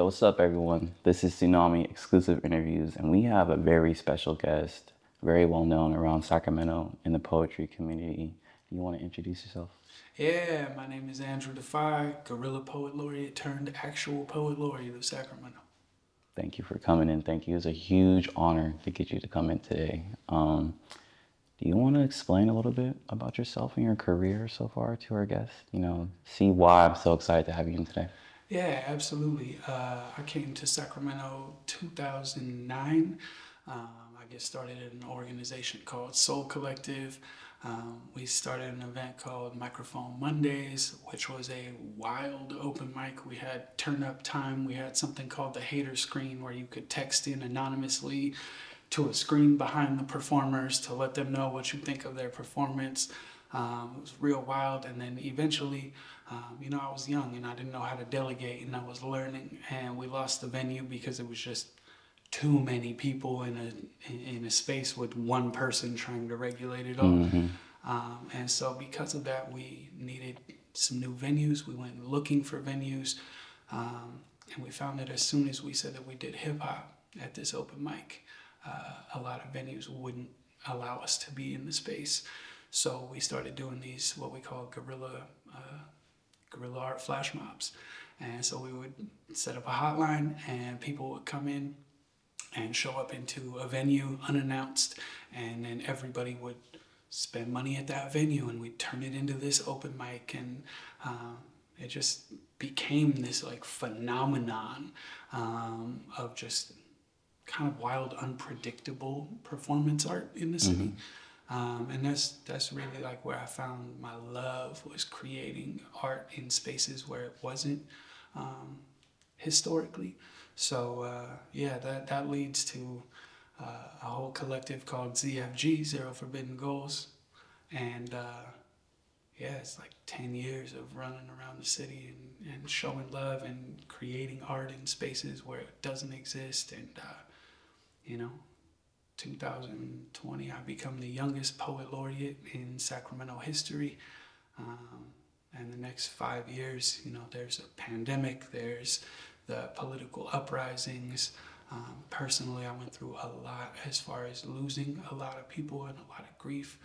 what's up, everyone? This is Tsunami Exclusive Interviews, and we have a very special guest, very well known around Sacramento in the poetry community. You want to introduce yourself? Yeah, my name is Andrew Defy, Guerrilla Poet Laureate turned actual Poet Laureate of Sacramento. Thank you for coming in. Thank you. It's a huge honor to get you to come in today. Do you want to explain a little bit about yourself and your career so far to our guests? See why I'm so excited to have you in today. Yeah, absolutely. I came to Sacramento 2009. I get started at an organization called Soul Collective. We started an event called Microphone Mondays, which was a wild open mic. We had turn up time. We had something called the hater screen where you could text in anonymously to a screen behind the performers to let them know what you think of their performance. It was real wild. And then eventually, I was young and I didn't know how to delegate and I was learning. And we lost the venue because it was just too many people in a space with one person trying to regulate it all. And so because of that, we needed some new venues. We went looking for venues. And we found that as soon as we said that we did hip hop at this open mic, a lot of venues wouldn't allow us to be in the space. So we started doing these, what we call guerrilla art flash mobs. And so we would set up a hotline and people would come in and show up into a venue unannounced, and then everybody would spend money at that venue and we'd turn it into this open mic, and it just became this like phenomenon of just kind of wild, unpredictable performance art in the city. And that's really like where I found my love, was creating art in spaces where it wasn't historically. So that leads to a whole collective called ZFG, Zero Forbidden Goals, and it's like 10 years of running around the city and showing love and creating art in spaces where it doesn't exist. And 2020, I become the youngest poet laureate in Sacramento history. And the next 5 years, there's a pandemic, there's the political uprisings. Personally, I went through a lot as far as losing a lot of people and a lot of grief.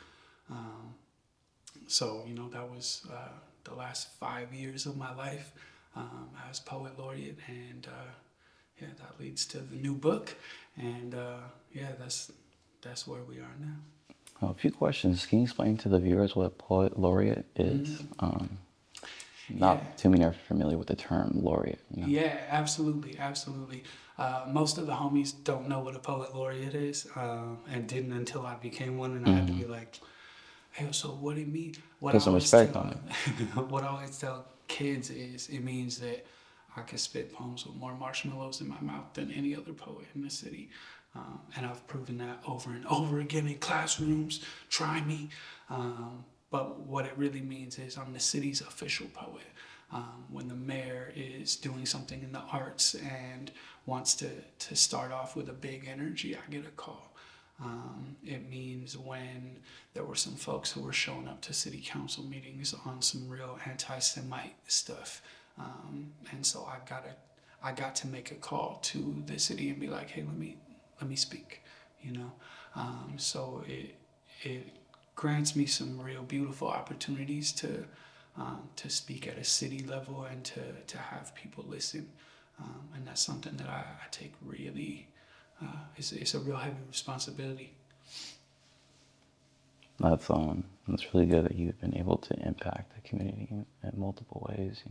So that was the last 5 years of my life as poet laureate, and that leads to the new book, and that's where we are now. A few questions. Can you explain to the viewers what poet laureate is? Not too many are familiar with the term laureate. Yeah, absolutely. Most of the homies don't know what a poet laureate is, and didn't until I became one, and I had to be like, hey, so what do you mean? Put some respect on it. What I always tell kids is it means that I can spit poems with more marshmallows in my mouth than any other poet in the city. And I've proven that over and over again in classrooms. Try me. But what it really means is I'm the city's official poet. When the mayor is doing something in the arts and wants to start off with a big energy, I get a call. It means when there were some folks who were showing up to city council meetings on some real anti-Semite stuff. And so I got to make a call to the city and be like, hey, let me speak, So it grants me some real beautiful opportunities to speak at a city level and to have people listen. And that's something that I take really, it's a real heavy responsibility. That's really good that you've been able to impact the community in multiple ways.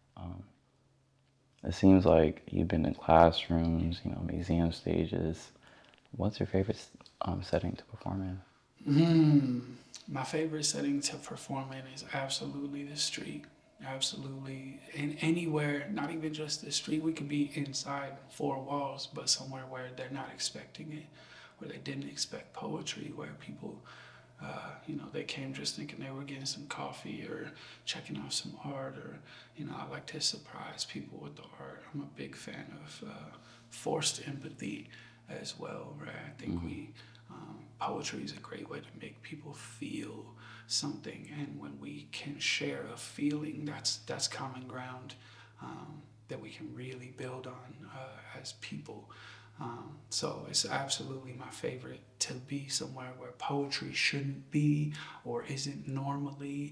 It seems like you've been in classrooms, museum stages. What's your favorite setting to perform in? My favorite setting to perform in is absolutely the street. Absolutely. And anywhere, not even just the street. We could be inside four walls, but somewhere where they're not expecting it, where they didn't expect poetry, where people, they came just thinking they were getting some coffee or checking out some art, or, I like to surprise people with the art. I'm a big fan of forced empathy as well, right? I think poetry is a great way to make people feel something, and when we can share a feeling, that's common ground. that we can really build on as people. So it's absolutely my favorite to be somewhere where poetry shouldn't be or isn't normally.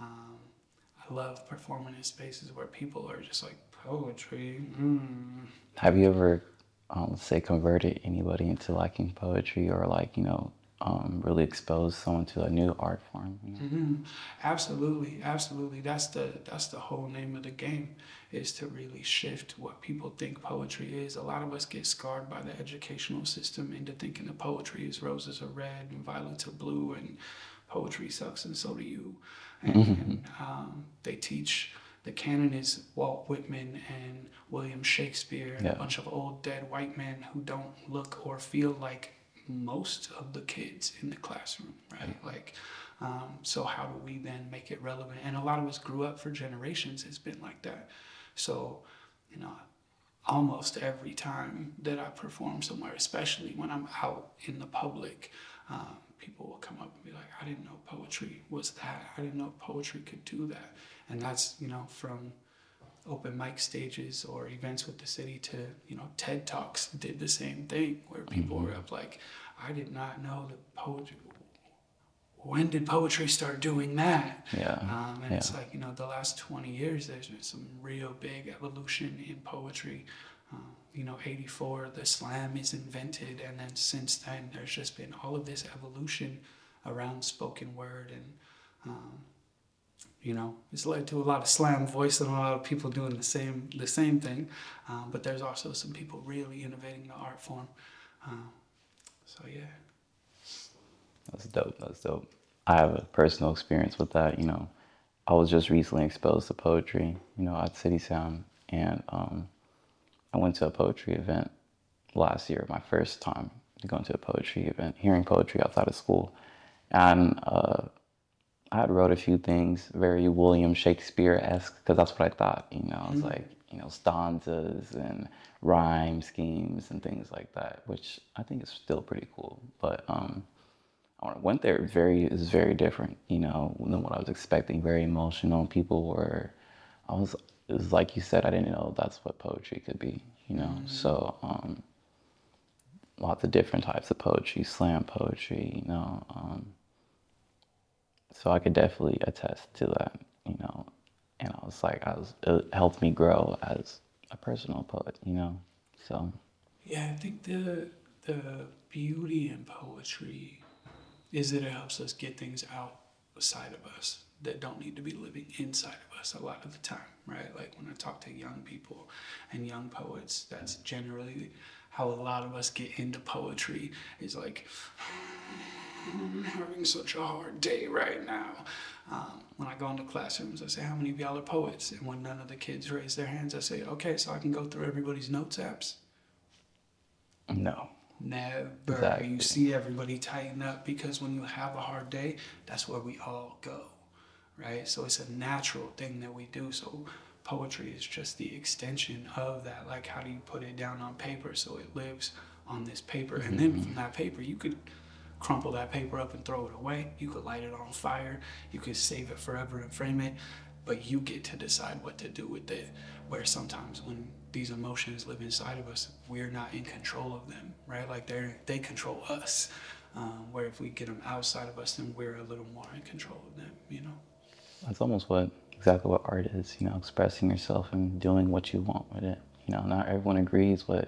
I love performing in spaces where people are just like, poetry. Have you ever, say, converted anybody into liking poetry, or like, really exposed someone to a new art form? Absolutely, absolutely. That's the whole name of the game, is to really shift what people think poetry is. A lot of us get scarred by the educational system into thinking that poetry is roses are red and violets are blue, and poetry sucks and so do you. And they teach the canon is Walt Whitman and William Shakespeare and a bunch of old dead white men who don't look or feel like most of the kids in the classroom, right? Like, so how do we then make it relevant? And a lot of us grew up for generations. It's been like that. So, almost every time that I perform somewhere, especially when I'm out in the public, people will come up and be like, I didn't know poetry was that. I didn't know poetry could do that. And that's, from open mic stages or events with the city to, TED Talks did the same thing, where people were up like, I did not know that poetry, when did poetry start doing that? And it's like, the last 20 years, there's been some real big evolution in poetry. 84, the slam is invented. And then since then, there's just been all of this evolution around spoken word. And, it's led to a lot of slam voice and a lot of people doing the same thing. But there's also some people really innovating the art form. So, yeah. That's dope. That's dope. I have a personal experience with that. I was just recently exposed to poetry, at City Sound. And I went to a poetry event last year, my first time going to a poetry event, hearing poetry outside of school. And I had wrote a few things very William Shakespeare-esque, because that's what I thought. I was like, stanzas and rhyme schemes and things like that, which I think is still pretty cool. But I went there, it was very different, than what I was expecting. Very emotional. It was like you said, I didn't know that's what poetry could be, So lots of different types of poetry, slam poetry, so I could definitely attest to that, and I was like, it helped me grow as a personal poet, so. Yeah, I think the beauty in poetry is that it helps us get things outside of us that don't need to be living inside of us a lot of the time, right? Like when I talk to young people and young poets, that's generally how a lot of us get into poetry, is like, I'm having such a hard day right now. When I go into classrooms, I say, how many of y'all are poets? And when none of the kids raise their hands, I say, okay, so I can go through everybody's notes apps? No. Never. Exactly. You see everybody tighten up, because when you have a hard day, that's where we all go, right? So it's a natural thing that we do. So poetry is just the extension of that. Like, how do you put it down on paper so it lives on this paper? And then from that paper, you could crumple that paper up and throw it away. You could light it on fire. You could save it forever and frame it. But you get to decide what to do with it. Where sometimes when these emotions live inside of us, we're not in control of them, right? Like they control us. Where if we get them outside of us, then we're a little more in control of them, That's almost exactly what art is, expressing yourself and doing what you want with it. Not everyone agrees with,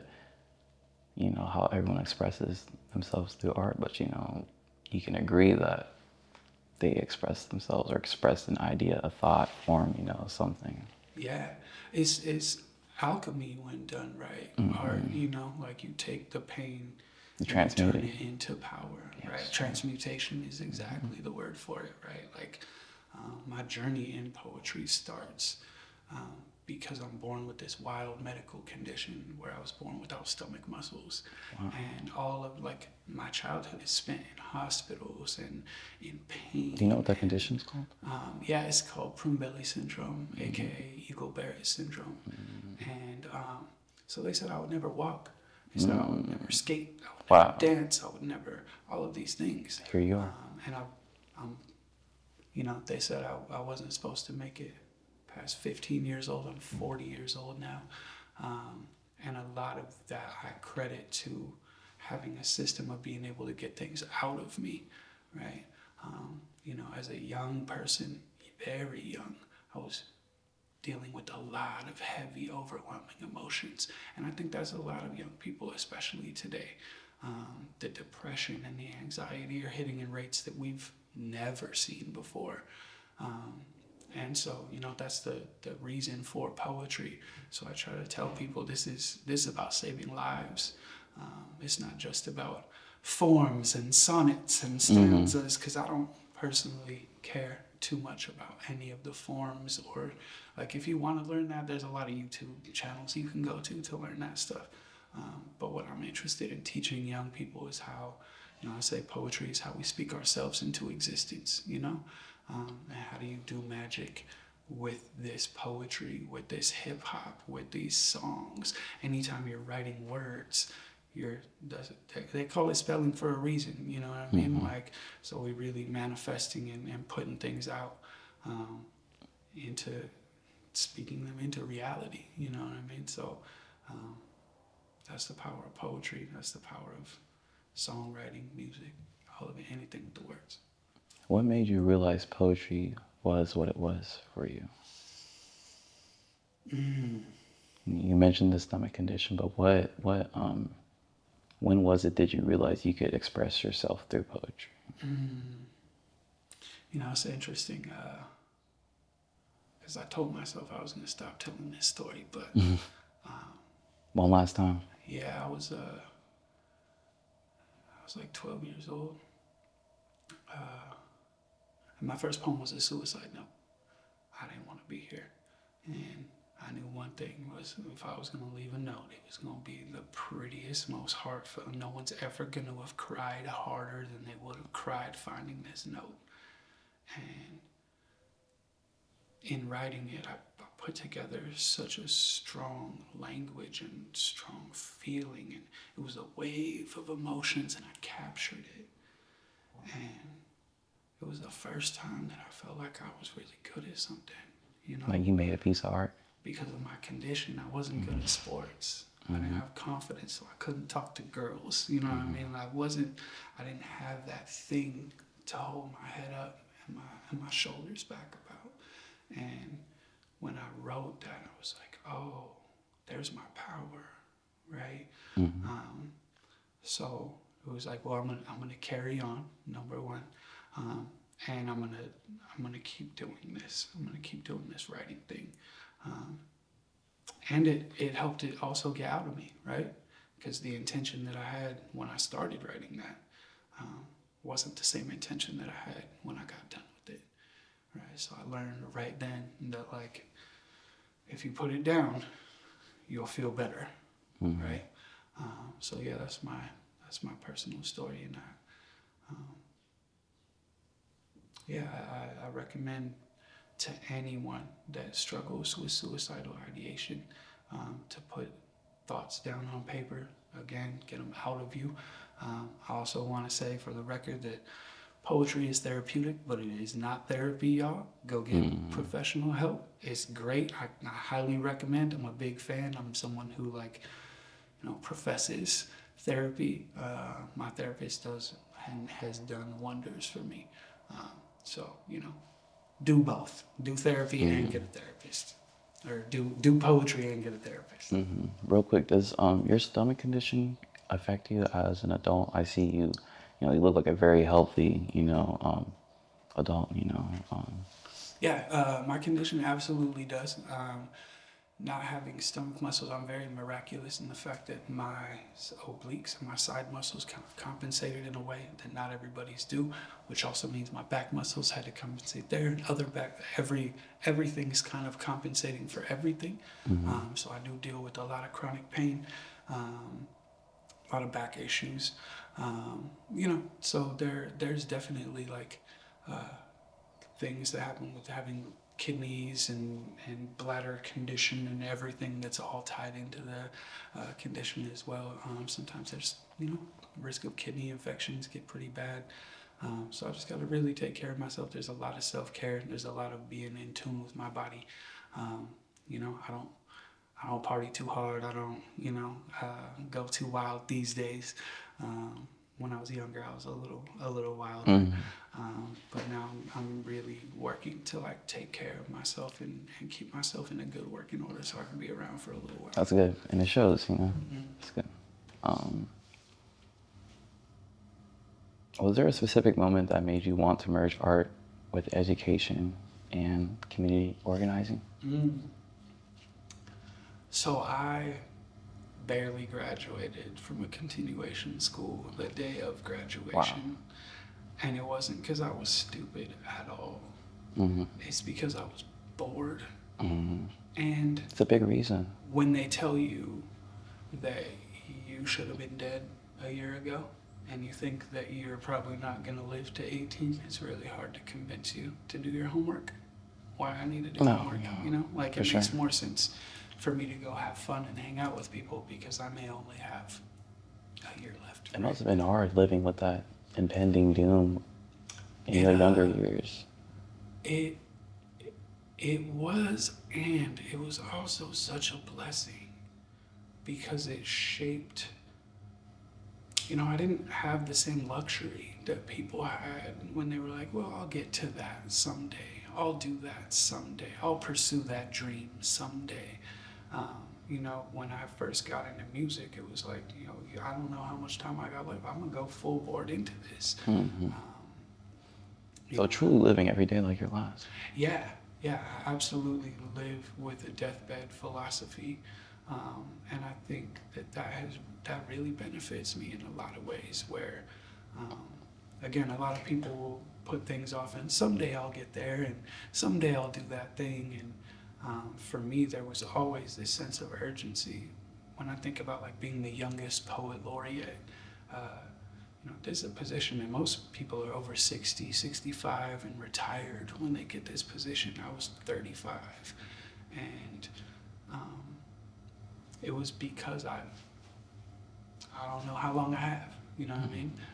how everyone expresses themselves through art, but, you can agree that they express themselves or express an idea, a thought, form, something. Yeah, it's alchemy when done right. Art, like you take the pain and you turn it into power, right? Transmutation is exactly the word for it, right? Like my journey in poetry starts because I'm born with this wild medical condition where I was born without stomach muscles. Wow. And all of my childhood is spent in hospitals and in pain. Do you know what that condition's called? Yeah, it's called Prader-Willi syndrome, aka Eagle-Barrett syndrome. And so they said I would never walk. They said I would never skate. I would never dance. I would never, all of these things. Here you are. And they said I wasn't supposed to make it past 15 years old. I'm 40 years old now. And a lot of that I credit to having a system of being able to get things out of me, right? You know, as a young person, very young, I was dealing with a lot of heavy, overwhelming emotions. And I think that's a lot of young people, especially today. The depression and the anxiety are hitting in rates that we've never seen before. And so, you know, that's the reason for poetry. So I try to tell people this is about saving lives. It's not just about forms and sonnets and stanzas, because I don't personally care too much about any of the forms, or like if you want to learn that, there's a lot of YouTube channels you can go to learn that stuff. But what I'm interested in teaching young people is how, you know, I say poetry is how we speak ourselves into existence, you know? And how do you do magic with this poetry, with this hip hop, with these songs? Anytime you're writing words, they call it spelling for a reason, you know what I mean? Like, so we're really manifesting and putting things out, into speaking them into reality, you know what I mean? So that's the power of poetry. That's the power of songwriting, music, all of it, anything with the words. What made you realize poetry was what it was for you? You mentioned the stomach condition, but when was it that you realized you could express yourself through poetry? You know, it's interesting, because I told myself I was going to stop telling this story, but One last time. yeah, I was like 12 years old. And my first poem was a suicide note. I didn't want to be here. And I knew one thing was, if I was going to leave a note, it was going to be the prettiest, most heartfelt. No one's ever going to have cried harder than they would have cried finding this note. And in writing it, I put together such a strong language and strong feeling. And it was a wave of emotions, and I captured it. And it was the first time that I felt like I was really good at something, you know? Like you made a piece of art? Because of my condition, I wasn't good at sports. I didn't have confidence, so I couldn't talk to girls, you know what I mean? I didn't have that thing to hold my head up and my shoulders back about. And when I wrote that, I was like, oh, there's my power, right? So it was like, well, I'm gonna carry on, number one. And I'm gonna keep doing this. I'm gonna keep doing this writing thing. And it helped it also get out of me, right? Because the intention that I had when I started writing that wasn't the same intention that I had when I got done with it, right? So I learned right then that, like, if you put it down, you'll feel better, right? So yeah, that's my personal story, and I recommend to anyone that struggles with suicidal ideation to put thoughts down on paper. Again, get them out of you. I also want to say for the record that poetry is therapeutic, but it is not therapy, y'all. Go get professional help. It's great. I highly recommend. I'm a big fan. I'm someone who, like, you know, professes therapy. My therapist does and has done wonders for me. So, you know, do both. Do therapy and get a therapist. Or do poetry and get a therapist. Real quick, does your stomach condition affect you as an adult? I see you, you know, you look like a very healthy, you know, adult, you know. Yeah, my condition absolutely does. Not having stomach muscles, I'm very miraculous in the fact that my obliques and my side muscles kind of compensated in a way that not everybody's do, which also means my back muscles had to compensate there, and other back, everything's kind of compensating for everything. So I do deal with a lot of chronic pain, a lot of back issues, you know, so there's definitely like things that happen with having kidneys and bladder condition and everything that's all tied into the condition as well. Sometimes there's, you know, risk of kidney infections get pretty bad. So I just got to really take care of myself. There's a lot of self-care. There's a lot of being in tune with my body. You know, I don't party too hard. I don't, go too wild these days. When I was younger, I was a little wilder. But now I'm really working to like take care of myself and keep myself in a good working order so I can be around for a little while. That's good, and it shows, you know. It's good. Was there a specific moment that made you want to merge art with education and community organizing? So I barely graduated from a continuation school the day of graduation. Wow. And it wasn't because I was stupid at all. It's because I was bored. And it's a big reason. When they tell you that you should have been dead a year ago and you think that you're probably not going to live to 18, it's really hard to convince you to do your homework. Why I need to do homework, you know? Like, it makes more sense for me to go have fun and hang out with people because I may only have a year left. It must have been hard living with that impending doom in your younger years. It was, and it was also such a blessing because it shaped, I didn't have the same luxury that people had when they were like, well, I'll get to that someday. I'll do that someday. I'll pursue that dream someday. When I first got into music, it was like, I don't know how much time I got left. I'm going to go full board into this. So truly living every day like your last. Yeah, I absolutely live with a deathbed philosophy. And I think that really benefits me in a lot of ways where, again, a lot of people will put things off and someday I'll get there and someday I'll do that thing. And for me, there was always this sense of urgency. When I think about like being the youngest poet laureate, there's a position and most people are over 60, 65 and retired when they get this position. I was 35 and it was because I don't know how long I have, you know what I mean?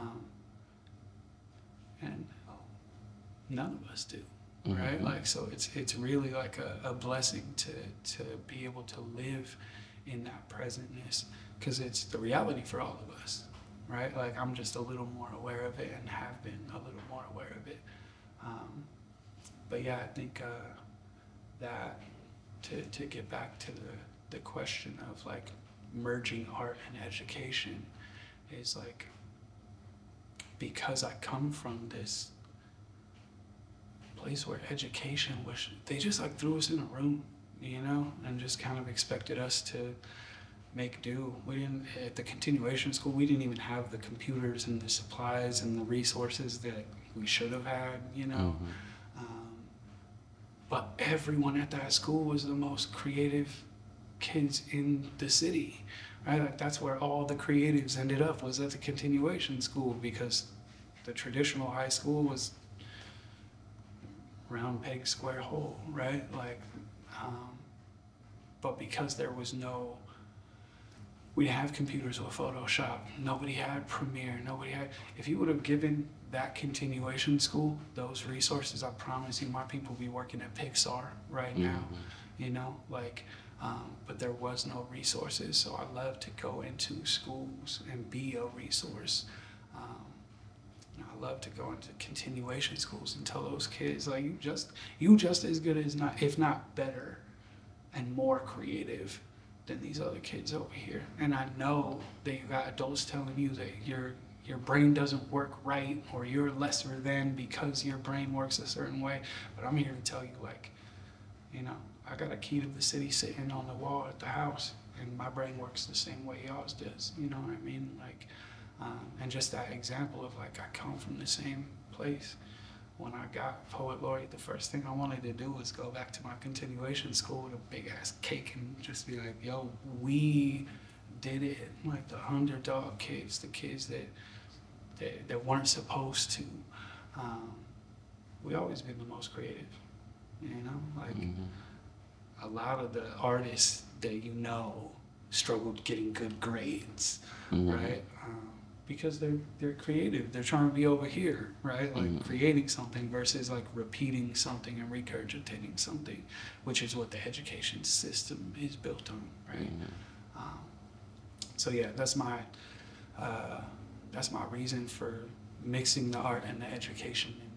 And none of us do. Right? Like, so it's really like a blessing to be able to live in that presentness because it's the reality for all of us, right? Like, I'm just a little more aware of it and have been a little more aware of it. But yeah, I think that to get back to the question of like merging art and education is like, because I come from this place where education was, they just like threw us in a room, and just kind of expected us to make do. We didn't, at the continuation school, we didn't even have the computers and the supplies and the resources that we should have had, but everyone at that school was the most creative kids in the city, right? Like, that's where all the creatives ended up, was at the continuation school, because the traditional high school was round peg, square hole, right? Like, but because there was we didn't have computers with Photoshop, nobody had Premiere, if you would have given that continuation school those resources, I promise you my people would be working at Pixar right now, but there was no resources, so I love to go into schools and be a resource. I love to go into continuation schools and tell those kids, like, you just as good as not, if not better, and more creative than these other kids over here. And I know that you got adults telling you that your brain doesn't work right, or you're lesser than because your brain works a certain way. But I'm here to tell you, like, I got a key to the city sitting on the wall at the house, and my brain works the same way yours does. You know what I mean? Like, and just that example of like, I come from the same place. When I got Poet Laureate, the first thing I wanted to do was go back to my continuation school with a big ass cake and just be like, yo, we did it. Like, the underdog kids, the kids that weren't supposed to. We always been the most creative, like a lot of the artists that struggled getting good grades, right? because they're creative. They're trying to be over here, right? Like creating something versus like repeating something and regurgitating something, which is what the education system is built on, right? Um, so yeah, that's my reason for mixing the art and the education, and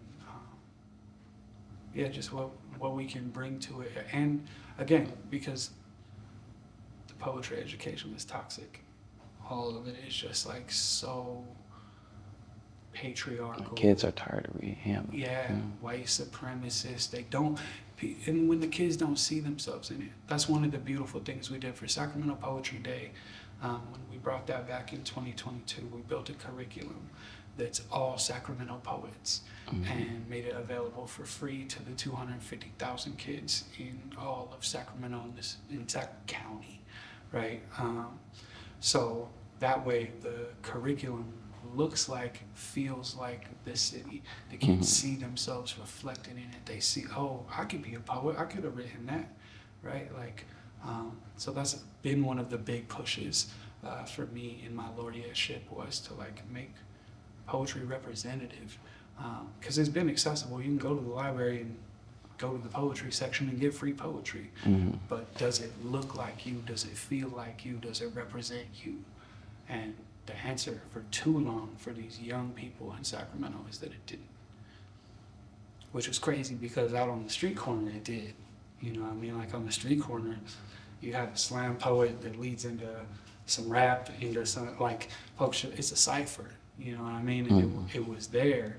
yeah, just what we can bring to it. And again, because the poetry education is toxic, all of it is just like so patriarchal. Kids are tired of reading him. Yeah, white supremacists. They don't, and when the kids don't see themselves in it, that's one of the beautiful things we did for Sacramento Poetry Day. When we brought that back in 2022, we built a curriculum that's all Sacramento poets and made it available for free to the 250,000 kids in all of Sacramento in Sac County, right? So that way the curriculum looks like, feels like the city. The kids see themselves reflected in it. They see, oh, I could be a poet. I could have written that, right? Like, so that's been one of the big pushes for me in my laureateship, was to like make poetry representative, because it's been accessible. You can go to the library and go to the poetry section and get free poetry. But does it look like you? Does it feel like you? Does it represent you? And the answer for too long for these young people in Sacramento is that it didn't. Which was crazy, because out on the street corner it did. You know what I mean? Like on the street corner, you have a slam poet that leads into some rap, into some, like, folks, it's a cipher. You know what I mean? And it was there.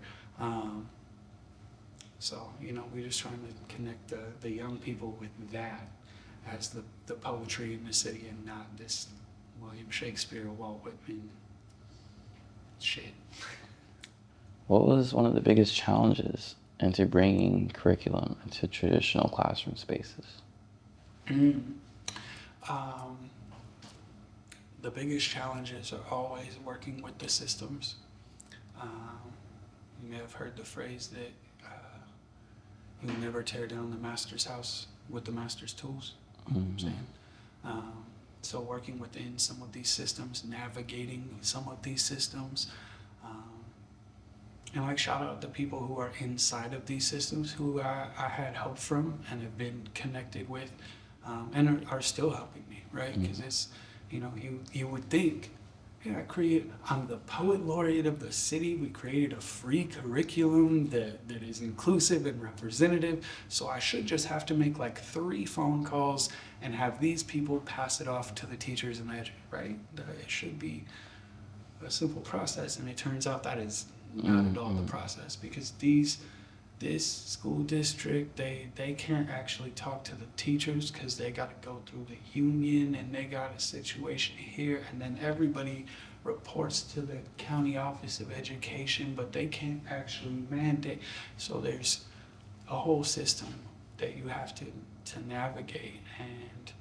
So, you know, we're just trying to connect the young people with that as the poetry in the city, and not this William Shakespeare, Walt Whitman shit. What was one of the biggest challenges into bringing curriculum into traditional classroom spaces? The biggest challenges are always working with the systems. You may have heard the phrase that you never tear down the master's house with the master's tools. You know what I'm saying? So working within some of these systems, navigating some of these systems, and like shout out to people who are inside of these systems, who I had help from and have been connected with, and are still helping me, right? Because it's, you know, you would think, yeah, I'm the poet laureate of the city. We created a free curriculum that is inclusive and representative. So I should just have to make like 3 phone calls and have these people pass it off to the teachers and right? It should be a simple process. And it turns out that is not at all the process, because this school district, they can't actually talk to the teachers, because they got to go through the union, and they got a situation here, and then everybody reports to the county office of education, but they can't actually mandate. So there's a whole system that you have to navigate, and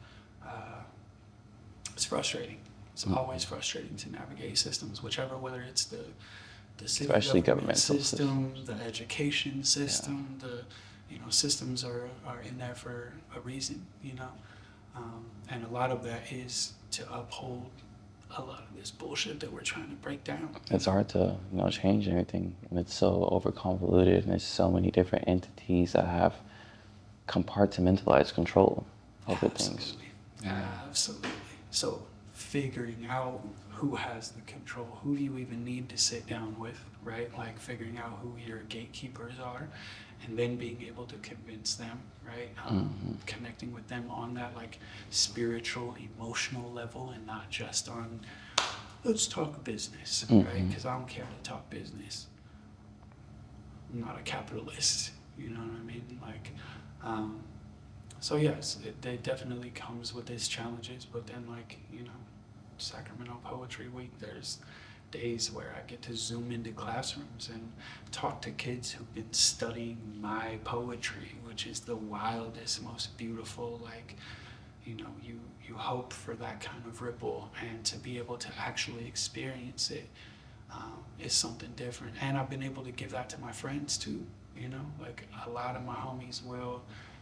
it's frustrating. It's always frustrating to navigate systems, whether it's the city Especially government governmental system, the education system, systems are in there for a reason, and a lot of that is to uphold a lot of this bullshit that we're trying to break down. It's hard to, change anything, and it's so overconvoluted, and there's so many different entities that have compartmentalized control over things. Absolutely. So figuring out who has the control, who do you even need to sit down with, right? Like figuring out who your gatekeepers are, and then being able to convince them, right? Connecting with them on that like spiritual, emotional level, and not just on, let's talk business, right? Because I don't care to talk business. I'm not a capitalist, you know what I mean? Like, so yes, it definitely comes with its challenges, but then Sacramento Poetry Week, there's days where I get to zoom into classrooms and talk to kids who've been studying my poetry, which is the wildest, most beautiful, you hope for that kind of ripple, and to be able to actually experience it is something different. And I've been able to give that to my friends too, like a lot of my homies will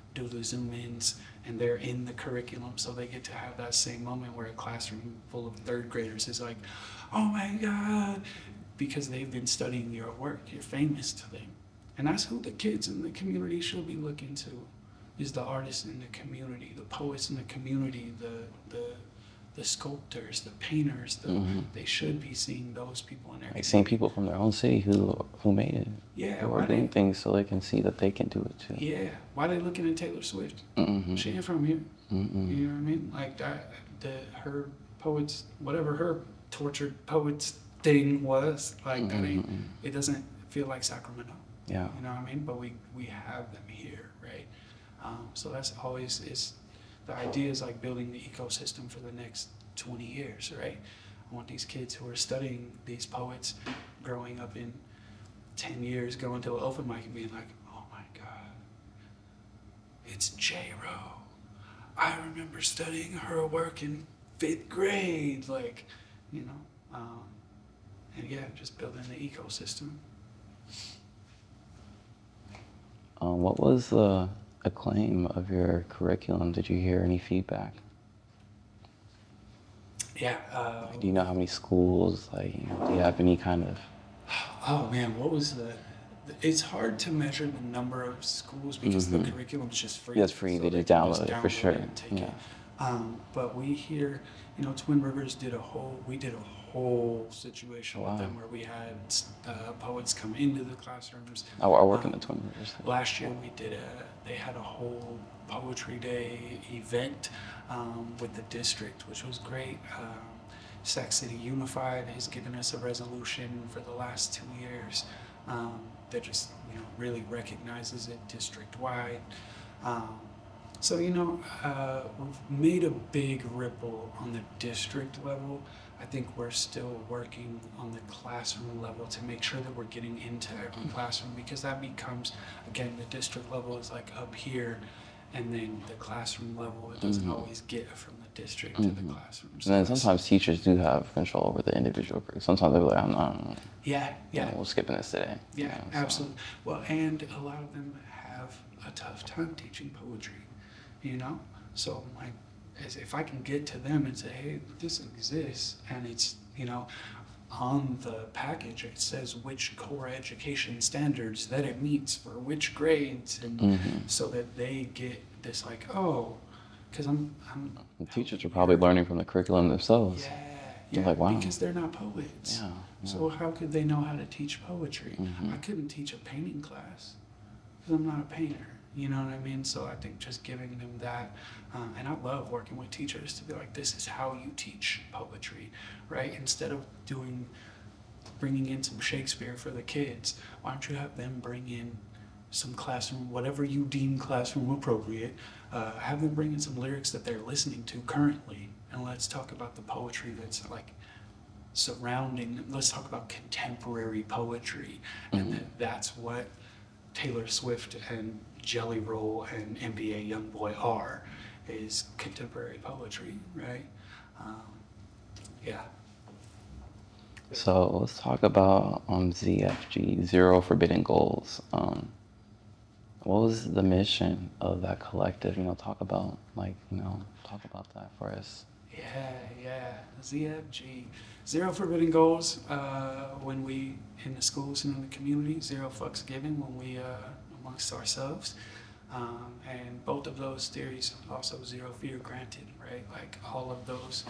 do the zoom ins, and they're in the curriculum, so they get to have that same moment where a classroom full of third graders is like, oh my God, because they've been studying your work. You're famous to them. And that's who the kids in the community should be looking to, is the artists in the community, the poets in the community, the sculptors, the painters. They should be seeing those people in their Like seeing people from their own city who made it. Yeah. Who are doing things so they can see that they can do it too. Yeah. Why are they looking at Taylor Swift? Mm-hmm. She ain't from here. Mm-hmm. You know what I mean? Like her poets, whatever her tortured poets thing was, like that ain't, it doesn't feel like Sacramento. Yeah. You know what I mean? But we have them here, right? So that's always is the idea is like building the ecosystem for the next 20 years, right? I want these kids who are studying these poets growing up in 10 years going to an open mic and being like, oh my God, it's J-Ro. I remember studying her work in 5th grade, like, you know, and yeah, just building the ecosystem. What was the acclaim of your curriculum? Did you hear any feedback? Yeah. Do you know how many schools, like, do you have any kind of... Oh man, what was it's hard to measure the number of schools because the curriculum is just free. Yeah, it's free. So they just download it for sure. And take Yeah. it. But we hear, Twin Rivers did a whole situation with them where we had poets come into the classrooms. I work in the Twin Rivers. Last year they had a whole poetry day event with the district, which was great. Sac City Unified has given us a resolution for the last 2 years that just really recognizes it district-wide. So we've made a big ripple on the district level. I think we're still working on the classroom level to make sure that we're getting into every classroom, because that becomes, again, the district level is like up here, and then the classroom level, it doesn't always get from the district to the classroom. So and then sometimes teachers do have control over the individual group. Sometimes they're like, I'm not. Yeah. We're skipping this today. Yeah, absolutely. Well, and a lot of them have a tough time teaching poetry, So if I can get to them and say, hey, this exists, and it's, on the package it says which core education standards that it meets for which grades, and so that they get this like, oh, because I'm the teachers are probably learning from the curriculum themselves. Yeah, like, wow. Because they're not poets. Yeah. So how could they know how to teach poetry? I couldn't teach a painting class because I'm not a painter. You know what I mean? So I think just giving them that, and I love working with teachers to be like, this is how you teach poetry, right? Instead of bringing in some Shakespeare for the kids, why don't you have them bring in some classroom, whatever you deem classroom appropriate, have them bring in some lyrics that they're listening to currently, and let's talk about the poetry that's like surrounding, let's talk about contemporary poetry, and that's what Taylor Swift and Jelly Roll and NBA Youngboy are, is contemporary poetry, right? Yeah. So let's talk about ZFG, Zero Forbidden Goals. What was the mission of that collective? Talk about that for us. Yeah. ZFG, Zero Forbidden Goals. When we in the schools and in the community, zero fucks given when we amongst ourselves, and both of those theories also zero fear granted, right? Like all of those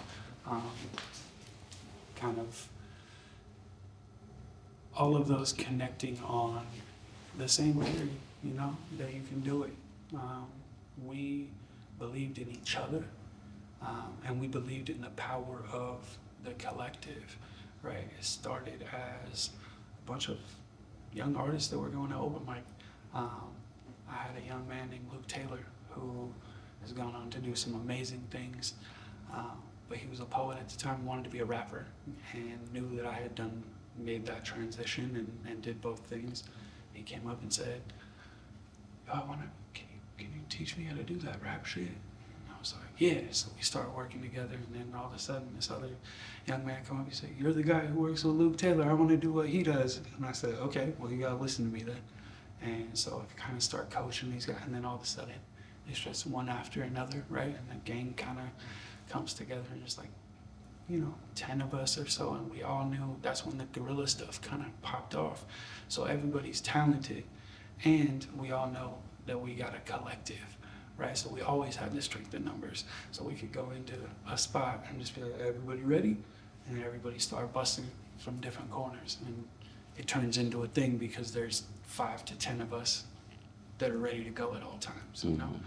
all of those connecting on the same theory, that you can do it. We believed in each other, and we believed in the power of the collective, right? It started as a bunch of young artists that were going to open mic. I had a young man named Luke Taylor who has gone on to do some amazing things, but he was a poet at the time, wanted to be a rapper, and knew that I had made that transition and did both things. He came up and said, "Yo, can you teach me how to do that rap shit?" And I was like, yeah. So we start working together, and then all of a sudden this other young man come up and say, "You're the guy who works with Luke Taylor. I want to do what he does." And I said, "Okay, well, you gotta listen to me then." And so I kind of start coaching these guys, and then all of a sudden It's just one after another, right? And the gang kind of comes together and just like, 10 of us or so, and we all knew that's when the guerrilla stuff kind of popped off. So everybody's talented, and we all know that we got a collective, right? So we always had the strength in numbers. So we could go into a spot and just be like, everybody ready? And everybody start busting from different corners. And it turns into a thing because there's 5 to 10 of us that are ready to go at all times,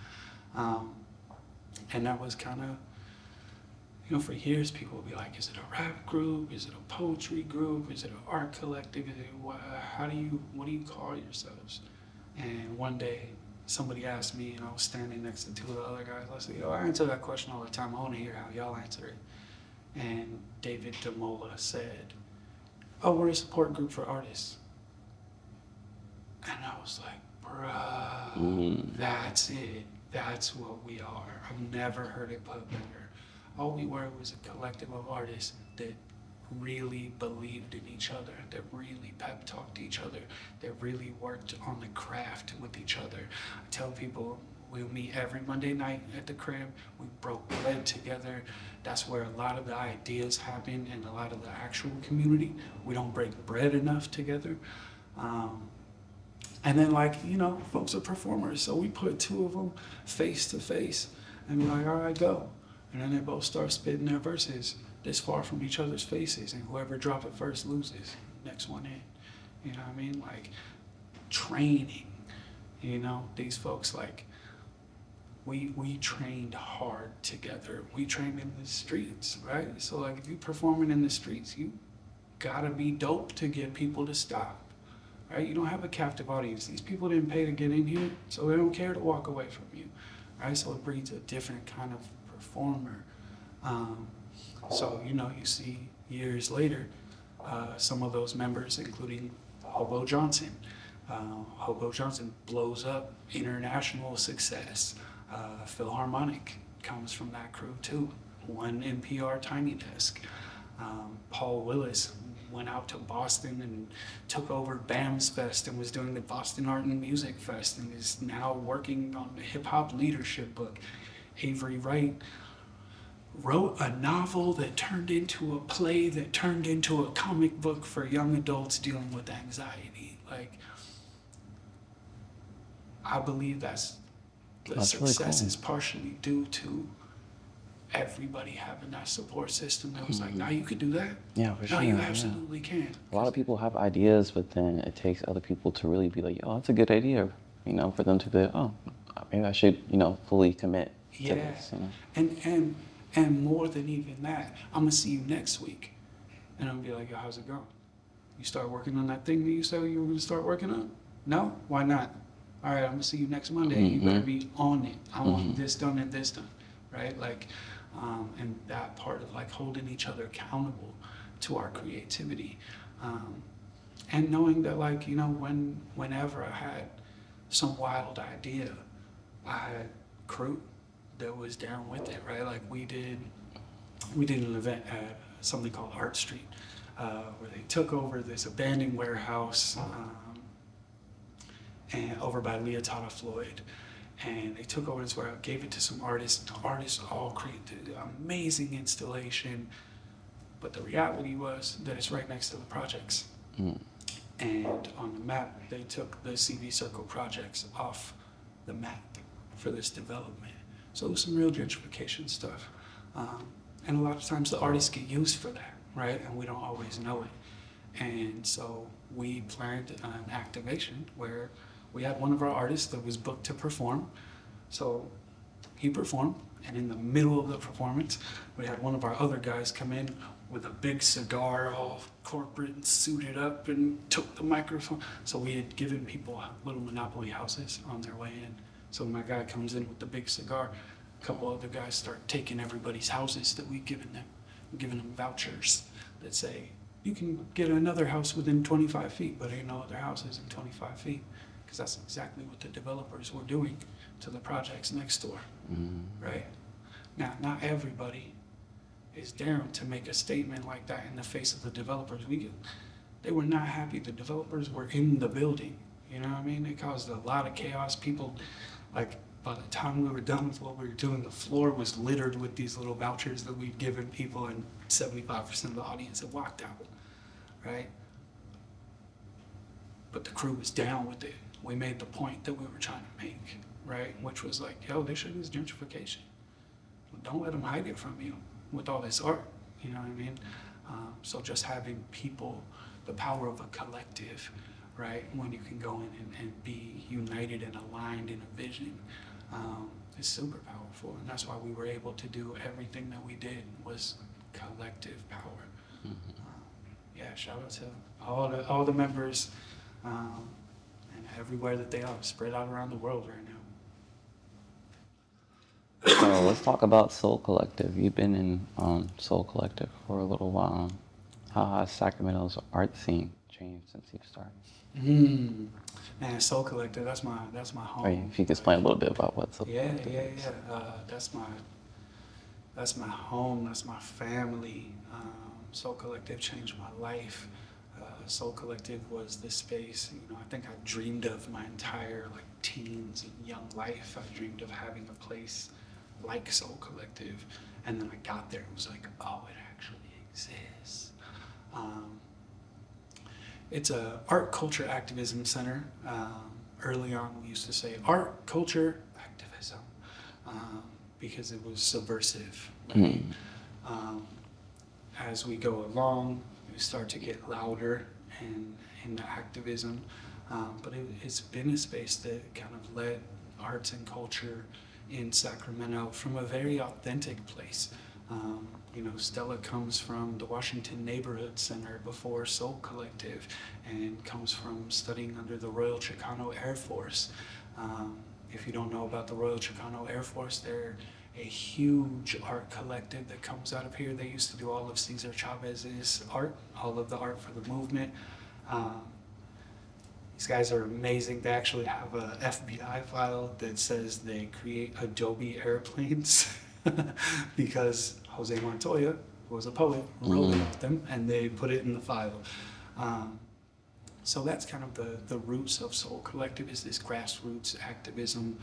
and that was kind of, for years, people would be like, is it a rap group? Is it a poetry group? Is it an art collective? What do you call yourselves? And one day, somebody asked me, and I was standing next to 2 of the other guys. I said, I answer that question all the time. I want to hear how y'all answer it. And David DeMola said, we're a support group for artists. And I was like, bruh, that's it. That's what we are. I've never heard it put better. All we were was a collective of artists that really believed in each other, that really pep talked each other, that really worked on the craft with each other. I tell people we'll meet every Monday night at the crib. We broke bread together. That's where a lot of the ideas happen and a lot of the actual community. We don't break bread enough together. And then folks are performers. So we put 2 of them face to face and be like, all right, go. And then they both start spitting their verses this far from each other's faces, and whoever drop it first loses. Next one in. You know what I mean? Like, training. These folks, like, we trained hard together. We trained in the streets, right? So, like, if you're performing in the streets, you gotta be dope to get people to stop, right? You don't have a captive audience. These people didn't pay to get in here, so they don't care to walk away from you, right? So it breeds a different kind of performer. So you see years later, some of those members, including Hobo Johnson. Hobo Johnson blows up, international success. Philharmonic comes from that crew too. Won NPR Tiny Desk. Paul Willis went out to Boston and took over BAMS Fest and was doing the Boston Art and Music Fest and is now working on the hip hop leadership book. Avery Wright wrote a novel that turned into a play that turned into a comic book for young adults dealing with anxiety. Like, I believe the success really cool. is partially due to everybody having that support system that was like, no, you could do that. Yeah, for sure. No, you absolutely can. A lot of people have ideas, but then it takes other people to really be like, that's a good idea, for them to be, maybe I should, fully commit to this. And more than even that, I'm gonna see you next week. And I'm gonna be like, yo, how's it going? You start working on that thing that you said you were gonna start working on? No? Why not? All right, I'm gonna see you next Monday. You better be on it. I want this done and this done, right? Like, and that part of like holding each other accountable to our creativity. And knowing that like, whenever I had some wild idea, I had crew that was down with it, right? Like we did an event at something called Art Street, where they took over this abandoned warehouse and over by Leotada Floyd. And they took over this warehouse, gave it to some artists. The artists all created an amazing installation. But the reality was that it's right next to the projects. And on the map, they took the CV Circle projects off the map for this development. So it was some real gentrification stuff. And a lot of times the artists get used for that, right? And we don't always know it. And so we planned an activation where we had one of our artists that was booked to perform. So he performed, and in the middle of the performance, we had one of our other guys come in with a big cigar, all corporate and suited up, and took the microphone. So we had given people little Monopoly houses on their way in. So my guy comes in with the big cigar. A couple other guys start taking everybody's houses that we've given them, giving them vouchers that say, you can get another house within 25 feet, but ain't no other houses in 25 feet. Because that's exactly what the developers were doing to the projects next door, right? Now, not everybody is daring to make a statement like that in the face of the developers. They were not happy. The developers were in the building, you know what I mean? It caused a lot of chaos. People, like, by the time we were done with what we were doing, the floor was littered with these little vouchers that we'd given people, and 75% of the audience had walked out, right? But the crew was down with it. We made the point that we were trying to make, right? Which was like, yo, this shit is gentrification. Don't let them hide it from you with all this art, you know what I mean? So just having people, the power of a collective, right? When you can go in and be united and aligned in a vision, is super powerful. And that's why we were able to do everything that we did was collective power. Yeah, shout out to all the members, and everywhere that they are, spread out around the world right now. So let's talk about Soul Collective. You've been in Soul Collective for a little while. How has Sacramento's art scene changed since you've started? Man, Soul Collective, that's my home. Or if you could explain a little bit about what Soul Yeah, Collective is. that's my home. That's my family. Soul Collective changed my life. Soul Collective was this space. I think I dreamed of my entire teens and young life. I dreamed of having a place like Soul Collective, and then I got there. It was like, oh, it actually exists. It's a art culture activism center. Early on, we used to say art culture activism because it was subversive. Right? As we go along, we start to get louder in the activism, but it's been a space that kind of led arts and culture in Sacramento from a very authentic place. Stella comes from the Washington Neighborhood Center before Soul Collective, and comes from studying under the Royal Chicano Air Force. If you don't know about the Royal Chicano Air Force, they're a huge art collective that comes out of here. They used to do all of Cesar Chavez's art, all of the art for the movement. These guys are amazing. They actually have a FBI file that says they create Adobe airplanes because Jose Montoya, who was a poet, wrote about them, and they put it in the file. So that's kind of the roots of Soul Collective, is this grassroots activism.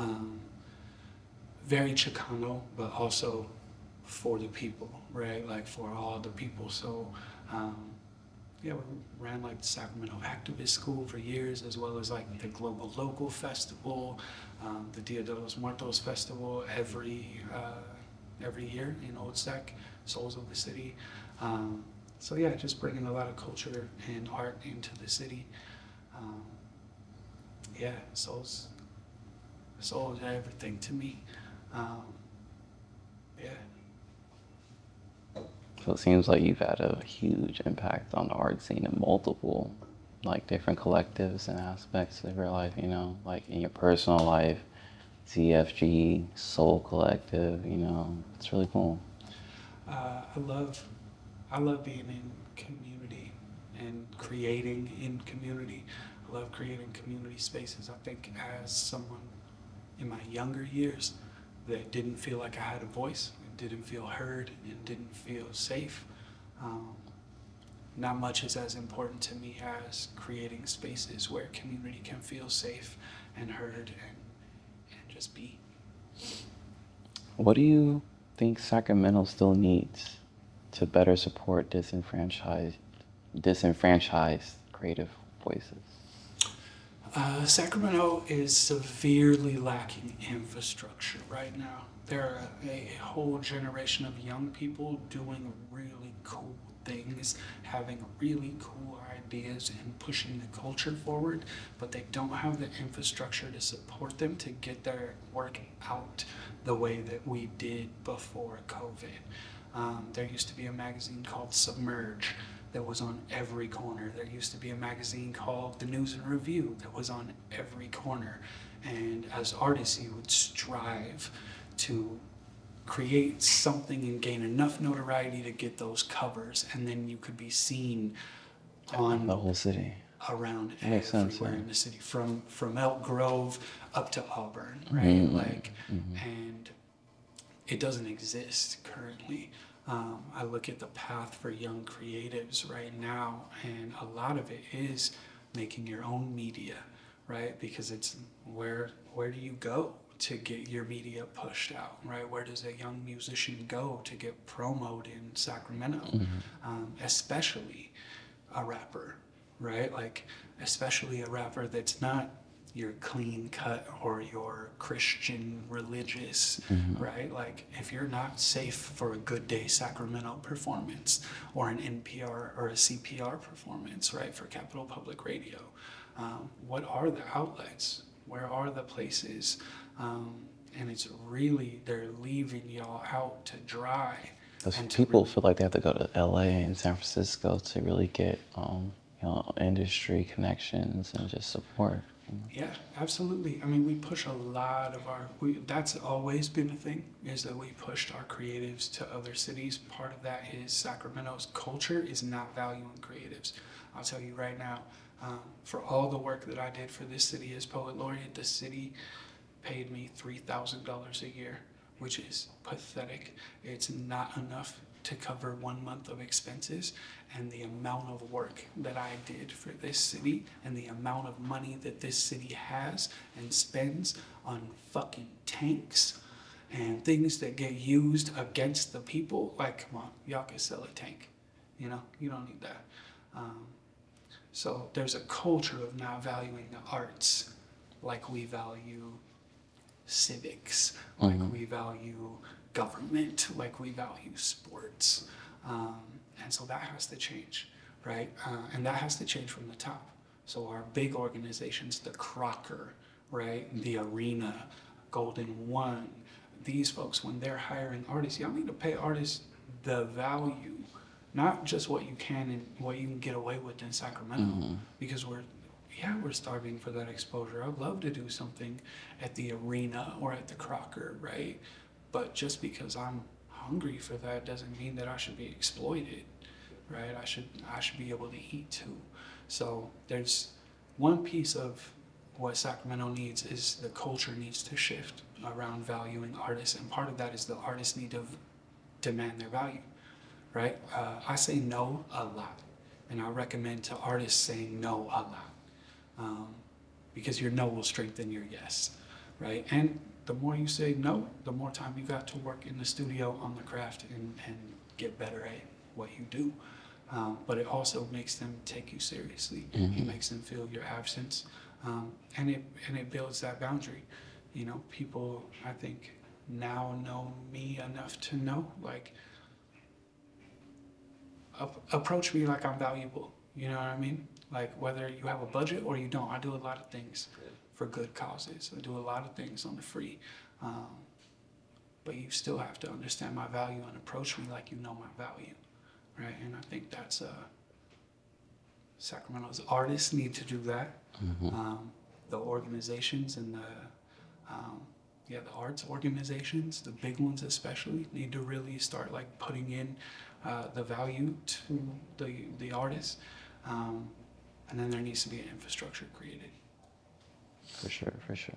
Very Chicano, but also for the people, right? For all the people. So, we ran the Sacramento Activist School for years, as well as the Global Local Festival, the Dia de los Muertos Festival every year in Old Sac, Souls of the City. Just bringing a lot of culture and art into the city. Soul is everything to me. So it seems like you've had a huge impact on the art scene in multiple, different collectives and aspects of your life, in your personal life, CFG, Soul Collective, it's really cool. I love being in community and creating in community. I love creating community spaces. I think as someone in my younger years that didn't feel like I had a voice, didn't feel heard, and didn't feel safe, not much is as important to me as creating spaces where community can feel safe and heard and just be. What do you think Sacramento still needs to better support disenfranchised creative voices? Sacramento is severely lacking infrastructure right now. There are a whole generation of young people doing really cool things, having really cool ideas and pushing the culture forward, but they don't have the infrastructure to support them to get their work out the way that we did before COVID. There used to be a magazine called Submerge that was on every corner. There used to be a magazine called The News and Review that was on every corner. And as artists, you would strive to create something and gain enough notoriety to get those covers, and then you could be seen on the whole city, around makes everywhere sense, yeah. in the city, from Elk Grove up to Auburn, right? And it doesn't exist currently. I look at the path for young creatives right now, and a lot of it is making your own media, right? Because it's where do you go to get your media pushed out, right? Where does a young musician go to get promoted in Sacramento? Especially a rapper, right? Like, especially a rapper that's not your clean cut or your Christian religious, right? Like, if you're not safe for a Good Day Sacramento performance or an NPR or a CPR performance, right, for Capital Public Radio, what are the outlets? Where are the places? And it's really, they're leaving y'all out to dry. Because And to people really, feel like they have to go to LA and San Francisco to really get, industry connections and just support. yeah, absolutely. I mean, we push a lot of that's always been a thing, is that we pushed our creatives to other cities. Part of that is Sacramento's culture is not valuing creatives. I'll tell you right now, for all the work that I did for this city as poet laureate, the city paid me $3,000 a year, which is pathetic. It's not enough to cover 1 month of expenses, and the amount of work that I did for this city and the amount of money that this city has and spends on fucking tanks and things that get used against the people. Like, come on, y'all can sell a tank. You know, you don't need that. So there's a culture of not valuing the arts like we value civics, like we value government, like we value sports. And so that has to change, right? And that has to change from the top. So our big organizations, the Crocker, right? The Arena, Golden One, these folks, when they're hiring artists, y'all need to pay artists the value, not just what you can and what you can get away with in Sacramento, because we're starving for that exposure. I'd love to do something at the Arena or at the Crocker, right? But just because I'm hungry for that doesn't mean that I should be exploited, right? I should be able to eat too. So there's one piece of what Sacramento needs is the culture needs to shift around valuing artists, and part of that is the artists need to demand their value, right? I say no a lot, and I recommend to artists saying no a lot, because your no will strengthen your yes, right? And the more you say no, the more time you got to work in the studio on the craft and get better at what you do. But it also makes them take you seriously. It makes them feel your absence, and it builds that boundary. You know, people I think now know me enough to know, like, approach me like I'm valuable. You know what I mean? Like, whether you have a budget or you don't, I do a lot of things for good causes. I do a lot of things on the free. But you still have to understand my value and approach me like you know my value, right? And I think that's Sacramento's artists need to do that. The organizations and the arts organizations, the big ones especially, need to really start like putting in the value to the artists. And then there needs to be an infrastructure created. For sure.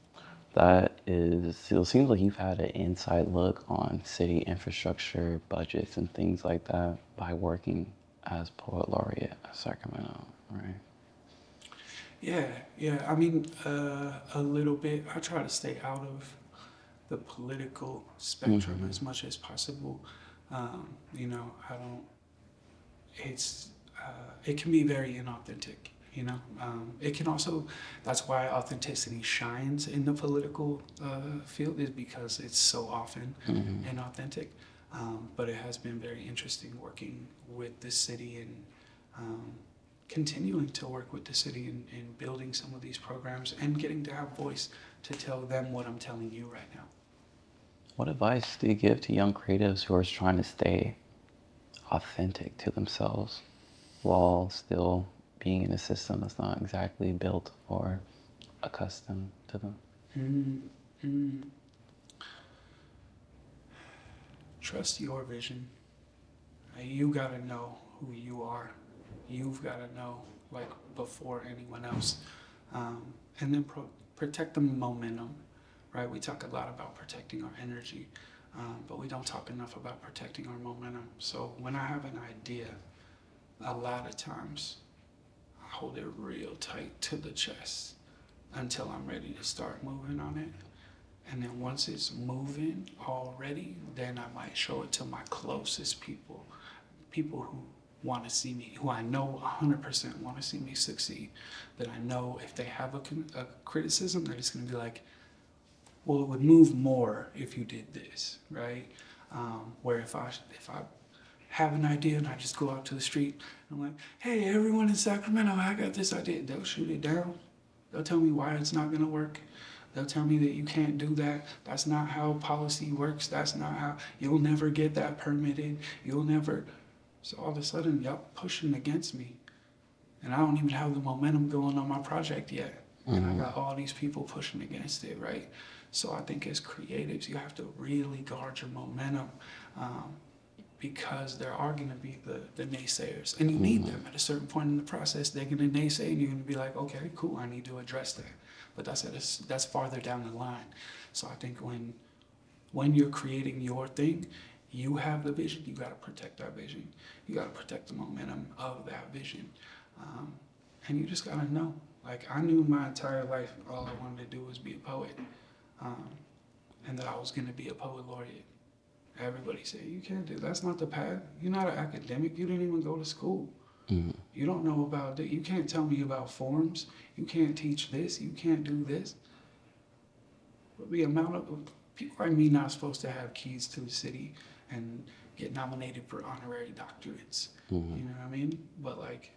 It seems like you've had an inside look on city infrastructure, budgets, and things like that by working as poet laureate at Sacramento, right? Yeah. I mean, a little bit. I try to stay out of the political spectrum as much as possible. You know, I don't. It can be very inauthentic. You know, it can also. That's why authenticity shines in the political field, is because it's so often inauthentic. But it has been very interesting working with the city and continuing to work with the city in building some of these programs and getting to have voice to tell them what I'm telling you right now. What advice do you give to young creatives who are trying to stay authentic to themselves while still being in a system that's not exactly built or accustomed to them? Trust your vision. You gotta know who you are. You've gotta know, like, before anyone else. And then protect the momentum, right? We talk a lot about protecting our energy, but we don't talk enough about protecting our momentum. So when I have an idea, a lot of times I hold it real tight to the chest until I'm ready to start moving on it. And then once it's moving already, then I might show it to my closest people, people who want to see me, who I know 100% want to see me succeed. That I know if they have a criticism, they're just going to be like, well, it would move more if you did this, right? Where if I have an idea and I just go out to the street, and I'm like, hey, everyone in Sacramento, I got this idea. They'll shoot it down. They'll tell me why it's not going to work. They'll tell me that you can't do that. That's not how policy works. That's not how, you'll never get that permitted. You'll never. So all of a sudden, y'all pushing against me. And I don't even have the momentum going on my project yet. And I got all these people pushing against it, right? So I think as creatives, you have to really guard your momentum, because there are going to be the naysayers. And you need them at a certain point in the process. They're going to naysay, and you're going to be like, okay, cool, I need to address that. But that's farther down the line. So I think when you're creating your thing, you have the vision. You got to protect that vision. You got to protect the momentum of that vision. And you just got to know. Like, I knew my entire life all I wanted to do was be a poet, and that I was going to be a poet laureate. Everybody said, you can't do that. That's not the path. You're not an academic. You didn't even go to school. You don't know about that. You can't tell me about forms. You can't teach this. You can't do this. But the amount of people like me not supposed to have keys to the city and get nominated for honorary doctorates. You know what I mean? But like,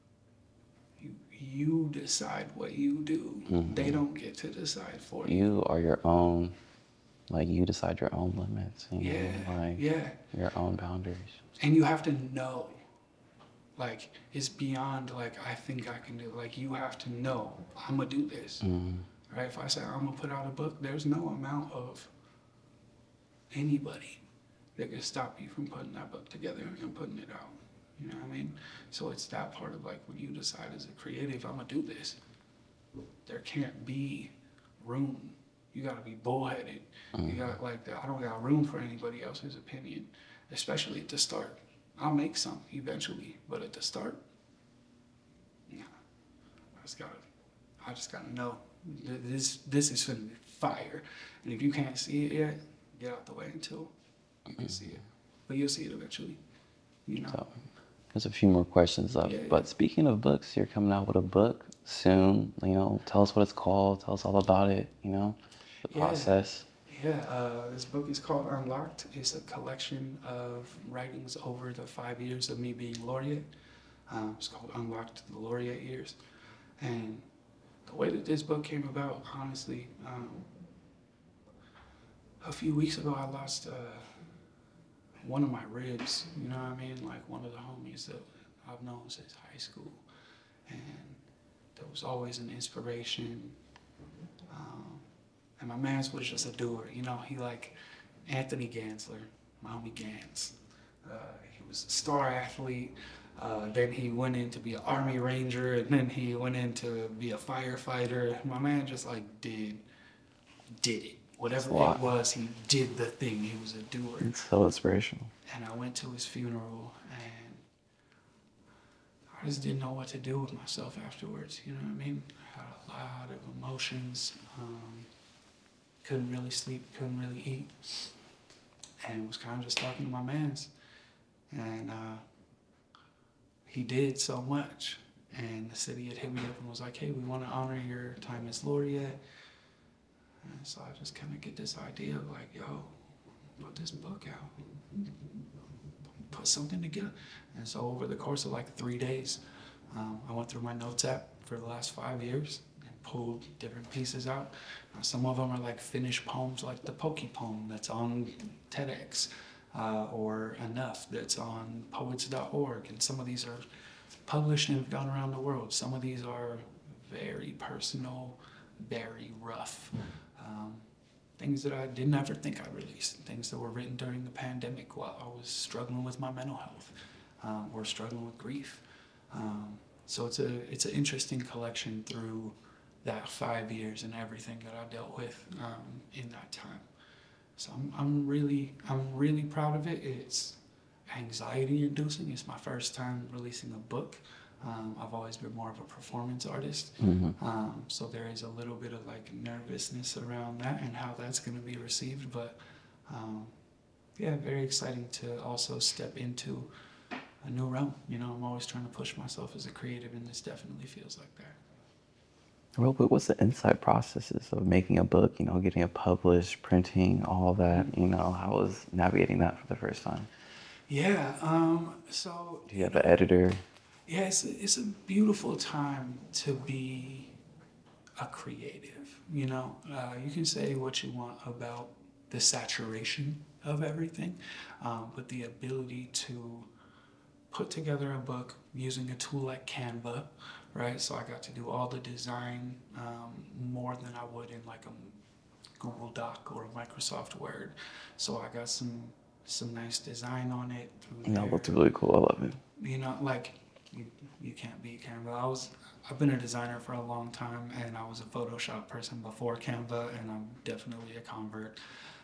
you decide what you do. They don't get to decide for you. You are your own, like, you decide your own limits, you know, like your own boundaries. And you have to know, like, it's beyond like, I think I can do. Like, you have to know, I'm gonna do this. Right? If I say I'm gonna put out a book, there's no amount of anybody that can stop you from putting that book together and putting it out. You know what I mean? So it's that part of like, when you decide as a creative, I'm gonna do this, there can't be room. You gotta be bullheaded. You got like, I don't got room for anybody else's opinion, especially at the start. I'll make some eventually, but at the start, nah. I just gotta know this is finna be fire. And if you can't see it yet, get out the way until you can see it. But you'll see it eventually, you know. So, there's a few more questions left. But speaking of books, you're coming out with a book soon. You know, tell us what it's called. Tell us all about it, you know, the process. This book is called Unlocked. It's a collection of writings over the 5 years of me being laureate. It's called Unlocked, the Laureate Years. And the way that this book came about, honestly, a few weeks ago I lost one of my ribs, you know what I mean? Like, one of the homies that I've known since high school. And there was always an inspiration. And my man's was just a doer, you know? He like Anthony Gansler, my homie Gans. He was a star athlete. Then he went in to be an Army Ranger, and then he went in to be a firefighter. My man just like did it. Whatever it was, he did the thing. He was a doer. It's so inspirational. And I went to his funeral, and I just didn't know what to do with myself afterwards. You know what I mean? I had a lot of emotions. Couldn't really sleep, couldn't really eat. And was kind of just talking to my mans. And he did so much. And the city had hit me up and was like, hey, we want to honor your time as laureate. And so I just kind of get this idea of like, yo, put this book out. Put something together. And so over the course of like 3 days, I went through my notes app for the last 5 years and pulled different pieces out. Some of them are like finished poems, like the Pokey poem that's on TEDx, or Enough that's on poets.org. And some of these are published and have gone around the world. Some of these are very personal, very rough. Things that I didn't ever think I'd release. Things that were written during the pandemic while I was struggling with my mental health, or struggling with grief. So it's an interesting collection through that 5 years and everything that I dealt with in that time. So I'm really proud of it. It's anxiety inducing. It's my first time releasing a book. I've always been more of a performance artist. So there is a little bit of like nervousness around that and how that's going to be received. But yeah, very exciting to also step into a new realm. You know, I'm always trying to push myself as a creative, and this definitely feels like that. Real quick, what's the inside processes of making a book, you know, getting it published, printing, all that, you know, how was navigating that for the first time? Yeah. So Do you have an editor? yeah, it's a beautiful time to be a creative. You know, you can say what you want about the saturation of everything, but the ability to put together a book using a tool like Canva, right? So I got to do all the design more than I would in like a Google Doc or a Microsoft Word. So I got some nice design on it through That there. looked really cool. I love it. You know, like you can't beat Canva. I've been a designer for a long time, and I was a Photoshop person before Canva, and I'm definitely a convert.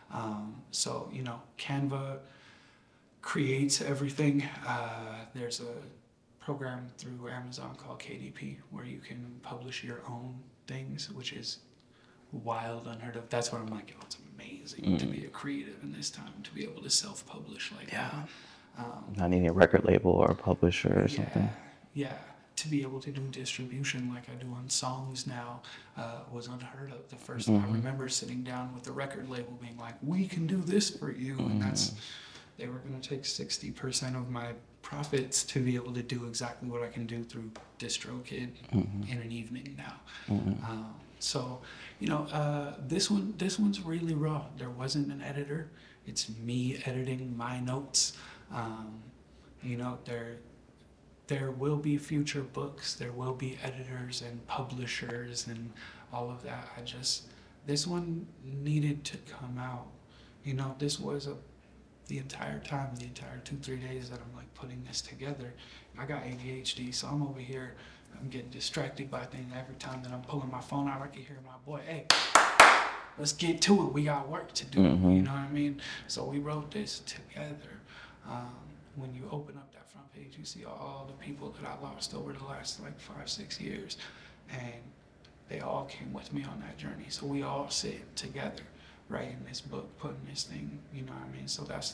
So you know, Canva creates everything. There's a program through Amazon called KDP where you can publish your own things, which is wild, unheard of. That's where I'm like, oh, it's amazing to be a creative in this time, to be able to self-publish like that. Not needing a record label or a publisher or Yeah, something. yeah. To be able to do distribution like I do on songs now was unheard of. The first time I remember sitting down with the record label being like, we can do this for you. And they were going to take 60% of my profits to be able to do exactly what I can do through DistroKid in an evening now. So, you know, this one's really raw. There wasn't an editor. It's me editing my notes. You know, there will be future books. There will be editors and publishers and all of that. This one needed to come out. You know, this was the entire time, the entire 2-3 days that I'm like putting this together. I got ADHD, so I'm over here. I'm getting distracted by things. Every time that I'm pulling my phone out, I can hear my boy, hey, let's get to it. We got work to do. You know what I mean? So we wrote this together. When you open up that front page, you see all the people that I lost over the last like 5-6 years, and they all came with me on that journey. So we all sit together writing this book, putting this thing, you know what I mean? So that's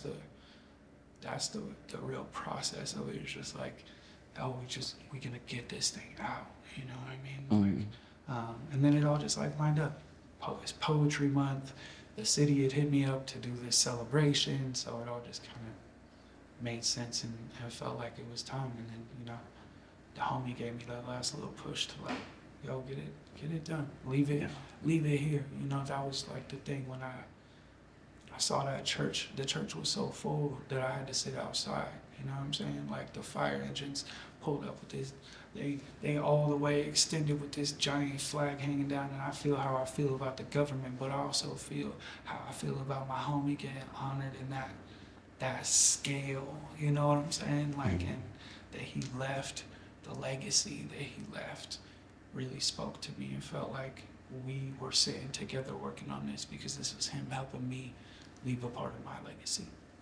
the real process of it. It's just like, oh, we gonna get this thing out, you know what I mean? Like, and then it all just like lined up. It's Poetry Month. The city had hit me up to do this celebration, so it all just kind of made sense, and it felt like it was time. And then, you know, the homie gave me that last little push to like, yo, get it done. Leave it here. You know, that was like the thing when I saw that church. The church was so full that I had to sit outside. You know what I'm saying? Like the fire engines pulled up with this. They all the way extended with this giant flag hanging down, and I feel how I feel about the government, but I also feel how I feel about my homie getting honored in that scale, you know what I'm saying? Like, and that he left, the legacy that he left really spoke to me and felt like we were sitting together working on this because this was him helping me leave a part of my legacy.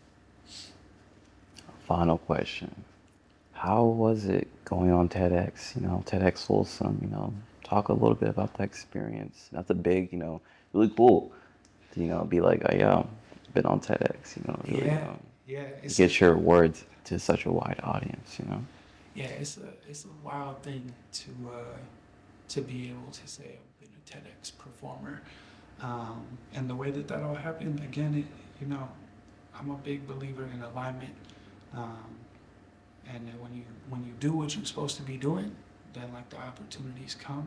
Final question. How was it going on TEDx, you know, TEDx Folsom, you know, talk a little bit about that experience. That's a big, you know, really cool to, you know, be like, oh, yeah, been on TEDx, you know, really get your words to such a wide audience, you know. Yeah, it's a wild thing to be able to say I've been a TEDx performer, and the way that all happened. Again, you know, I'm a big believer in alignment, and then when you do what you're supposed to be doing, then like the opportunities come.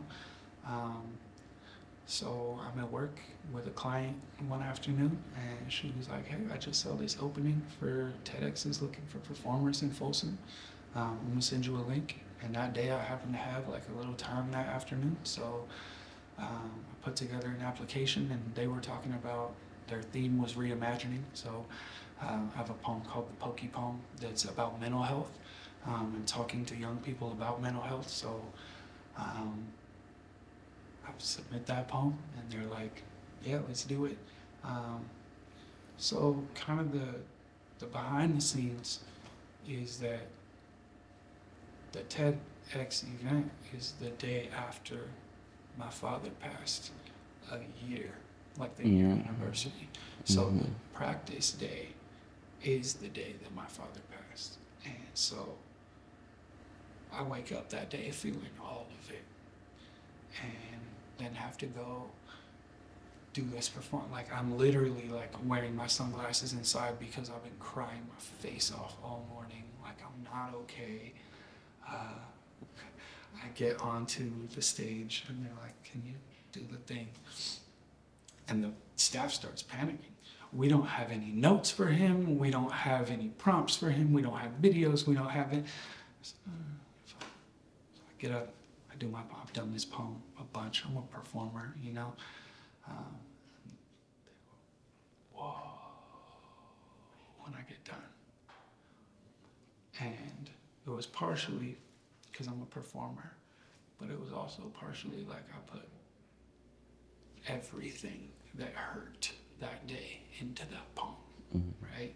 So I'm at work with a client one afternoon, and she was like, hey, I just saw this opening for TEDx is looking for performers in Folsom. I'm gonna send you a link. And that day I happened to have like a little time that afternoon. So I put together an application, and they were talking about, their theme was reimagining. So I have a poem called the Pokey Poem that's about mental health, and talking to young people about mental health. So I submit that poem, and they're like, yeah, let's do it. So kind of the behind the scenes is that the TED TEDx event is the day after my father passed, a year, like the year anniversary. So the practice day is the day that my father passed. And so I wake up that day feeling all of it, and then have to go do this perform. Like I'm literally like wearing my sunglasses inside because I've been crying my face off all morning. Like I'm not okay. I get onto the stage and they're like, "Can you do the thing?" And the staff starts panicking. We don't have any notes for him. We don't have any prompts for him. We don't have videos. We don't have it. So I get up. I do my. I've done this poem a bunch. I'm a performer, you know. Whoa! When I get done, and it was partially because I'm a performer, but it was also partially like I put everything that hurt that day into that poem, right?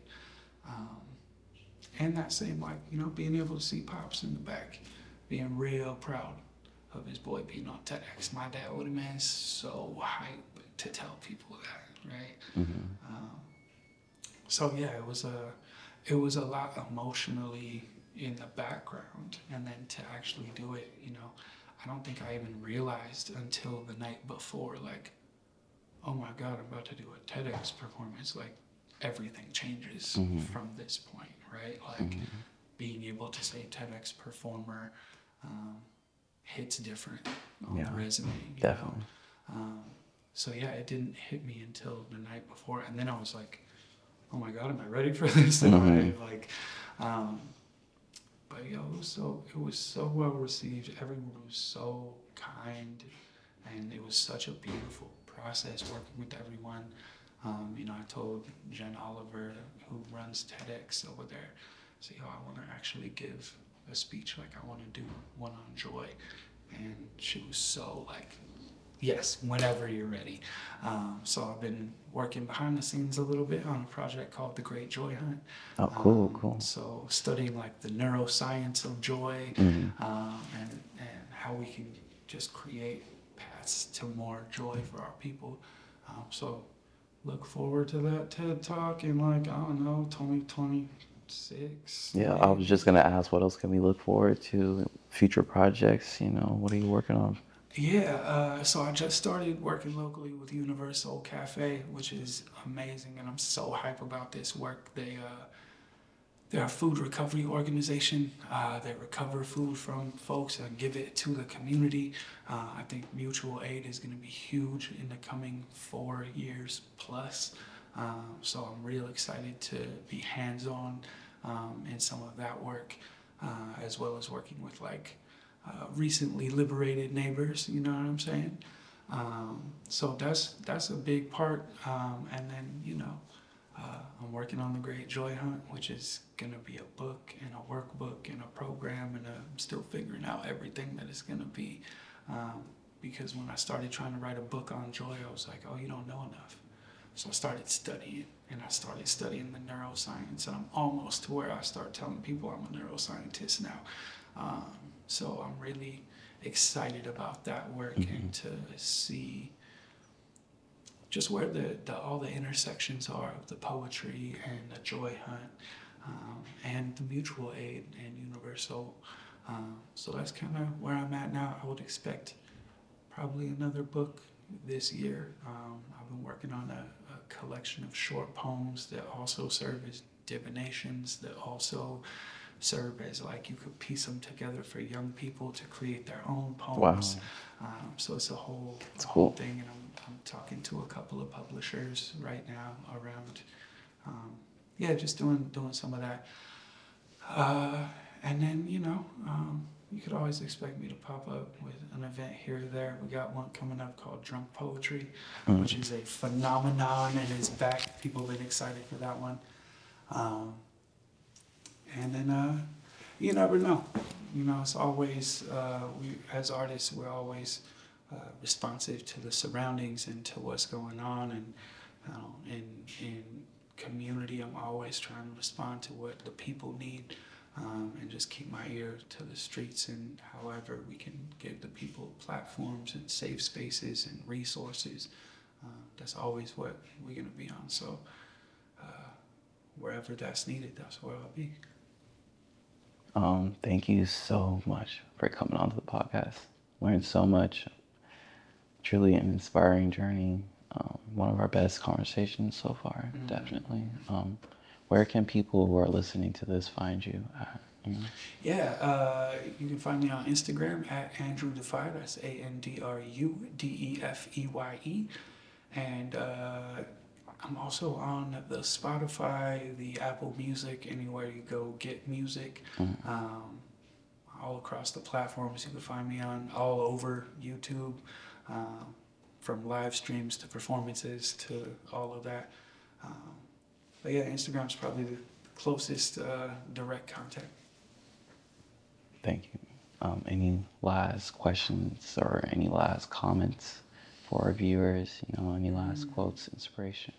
And that same, like, you know, being able to see Pops in the back, being real proud of his boy being on TEDx. My dad would have been so hyped to tell people that, right? So yeah, it was a lot emotionally in the background, and then to actually do it, you know, I don't think I even realized until the night before, like, oh my God, I'm about to do a TEDx performance. Like everything changes from this point, right? Like being able to say TEDx performer hits different on the resume. Definitely. So yeah, it didn't hit me until the night before, and then I was like, oh my God, am I ready for this? Am I like, but yo, it was so well received. Everyone was so kind, and it was such a beautiful process working with everyone. You know, I told Jen Oliver, who runs TEDx over there, I said, yo, I want to actually give a speech, like I want to do one on joy. And she was so like, yes, whenever you're ready. So I've been working behind the scenes a little bit on a project called The Great Joy Hunt. Oh, cool. So studying like the neuroscience of joy, and how we can just create paths to more joy for our people. So look forward to that TED Talk in like, I don't know, 2026. Yeah, I was just gonna ask, what else can we look forward to? Future projects, you know, what are you working on? Yeah, so I just started working locally with Universal Cafe, which is amazing, and I'm so hype about this work. They're a food recovery organization. They recover food from folks and give it to the community. I think mutual aid is going to be huge in the coming 4 years plus. So I'm real excited to be hands-on in some of that work, as well as working with like recently liberated neighbors. You know what I'm saying? So that's a big part. And then, you know, I'm working on The Great Joy Hunt, which is going to be a book and a workbook and a program, and I'm still figuring out everything that it's going to be. Because when I started trying to write a book on joy, I was like, oh, you don't know enough. So I started studying, and I started studying the neuroscience, and I'm almost to where I start telling people I'm a neuroscientist now. So I'm really excited about that work and to see just where all the intersections are of the poetry and the joy hunt, and the mutual aid and universal. So that's kind of where I'm at now. I would expect probably another book this year. I've been working on a collection of short poems that also serve as divinations, that also serve as like you could piece them together for young people to create their own poems. Wow. So it's a whole thing, and I'm talking to a couple of publishers right now around, just doing some of that. And then, you know, you could always expect me to pop up with an event here or there. We got one coming up called Drunk Poetry, which is a phenomenon and is back. People have been excited for that one. And then you never know. You know, it's always, we as artists, we're always responsive to the surroundings and to what's going on. And in community, I'm always trying to respond to what the people need. and just keep my ear to the streets, and however we can give the people platforms and safe spaces and resources. That's always what we're going to be on. So wherever that's needed, that's where I'll be. Thank you so much for coming on to the podcast. Learned so much. Truly an inspiring journey. One of our best conversations so far, definitely. Where can people who are listening to this find you at? Yeah, you can find me on Instagram at Andrew Defy. That's ANDRUDEFEYE. And I'm also on the Spotify, the Apple Music, anywhere you go get music. All across the platforms you can find me on, all over YouTube, from live streams to performances to all of that. But yeah, Instagram's probably the closest direct contact. Thank you. Any last questions or any last comments for our viewers? Any last quotes, inspiration?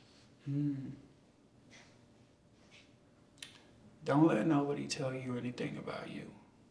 Don't let nobody tell you anything about you.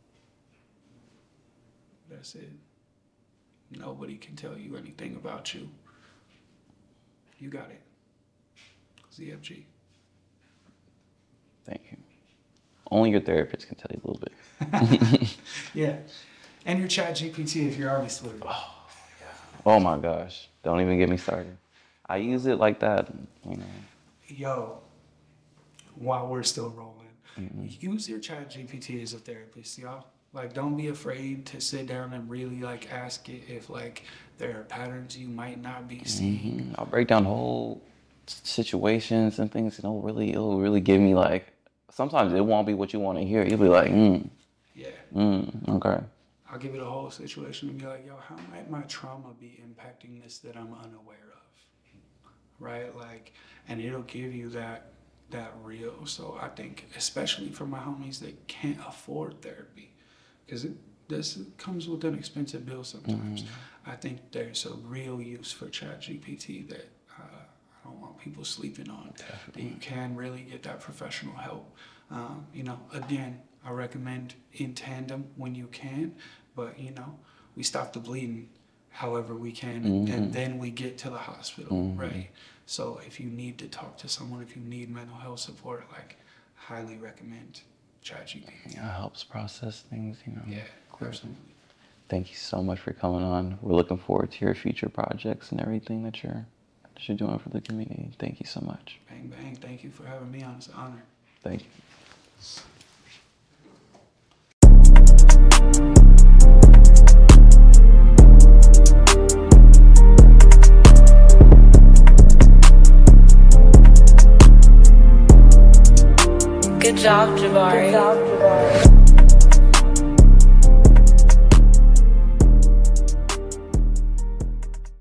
That's it. Nobody can tell you anything about you. You got it. ZFG. Thank you. Only your therapist can tell you a little bit. Yeah. And your ChatGPT if you're honest with it. Oh my gosh. Don't even get me started. I use it like that, Yo, while we're still rolling, use your ChatGPT as a therapist, y'all. Like, don't be afraid to sit down and really, ask it if, there are patterns you might not be seeing. I'll break down whole situations and things, it'll really give me, sometimes it won't be what you want to hear. You'll be like, Yeah. Okay. I'll give it a whole situation and be like, yo, how might my trauma be impacting this that I'm unaware of? Right? And it'll give you that real. So I think, especially for my homies that can't afford therapy, because this comes with an expensive bill sometimes. I think there's a real use for ChatGPT that I don't want people sleeping on. Definitely. That you can really get that professional help. Again, I recommend in tandem when you can, but we stop the bleeding however we can, and then we get to the hospital, right? So if you need to talk to someone, if you need mental health support, highly recommend ChatGPT. It helps process things, Yeah, absolutely. Thank you so much for coming on. We're looking forward to your future projects and everything that you're doing for the community. Thank you so much. Bang, bang. Thank you for having me on. It's an honor. Thank you. Good job, Jabari.